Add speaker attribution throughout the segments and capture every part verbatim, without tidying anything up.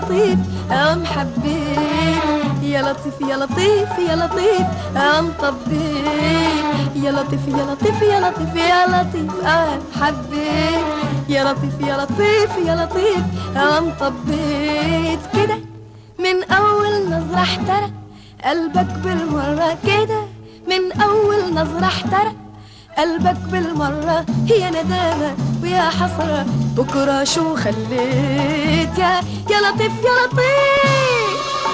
Speaker 1: لطيف قام حبيت، يا لطيف يا لطيف يا لطيف قام طبيت، يا لطيف يا لطيف يا لطيف يا لطيف قام حبيت، يا لطيف يا لطيف يا لطيف قام طبيت. كده من أول نظرة احترق قلبك بالمرة، كده من أول نظرة احترق قلبك بالمرة، يا ندامة ويا حسرة بكرة شو خليت، يا يا لطيف يا لطيف.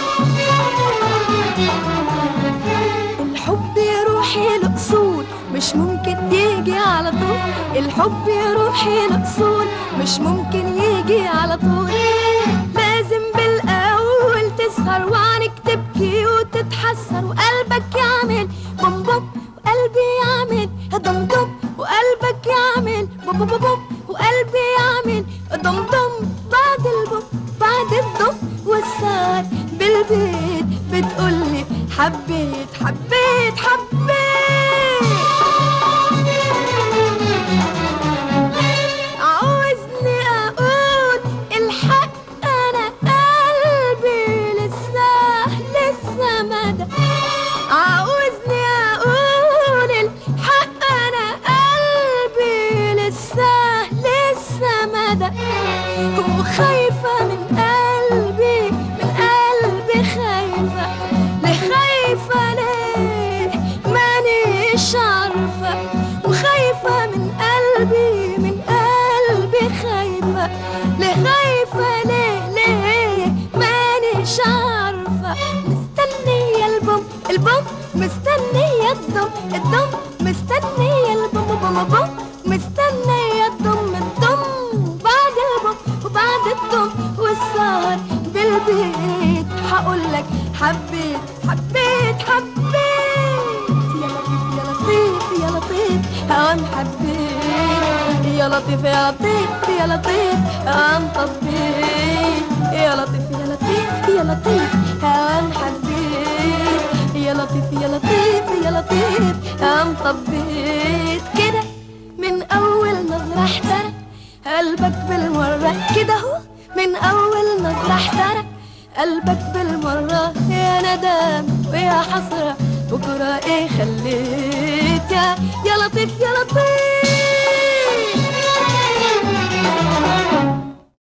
Speaker 1: الحب يا روحي له أصول مش ممكن يجي على طول، الحب يا روحي له أصول مش ممكن يجي على طول، لازم بالأول تسهر وعنك تبكي وتتحسر، وقلبك يعمل بوم بوم وقلبي يعمل دم دم، وقلبك يعمل بوم بوم بوم وقلبي يعمل دم دم. بعد البوم بعد الدم والسهر بالبيت بتقولي حبيت حبيت حبيت. عاوزني اقول الحق انا قلبي لسه لسه مدى، عاوزني اقول الحق انا قلبي لسه لسه مدى، وخايفة من قلبي من قلبي خايفة، ليه خايفة ليه مانيش عارفة، وخايفة من قلبي من قلبي خايفة، ليه خايفة ليه ليه مانيش عارفة. مستنية البوم البوم مستنية الدم الدم، مستنية البوم بوم بوم مستنية الدم الدم. بعد البوم وبعد الدم والسهر بالبيت هقولك حبيت حبيت حبيت، يا لطيف يا لطيف يا لطيف قام حبيت، يا لطيف يا لطيف يا لطيف قام طبيت، يا لطيف يا لطيف يا لطيف قام حبيت، يا لطيف يا لطيف يا لطيف قام طبيت. كده من أول نظرة احترق قلبك بالمرة، كده هو من أول نظرة احترق قلبك بالمرة، يا ندم ويا حسرة بكرة ايه خليت، يا يا لطيف يا لطيف.